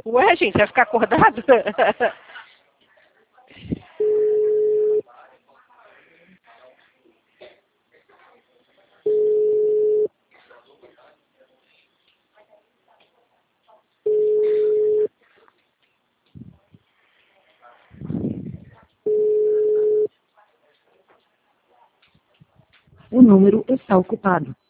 Ué, gente, vai ficar acordado? O número está ocupado.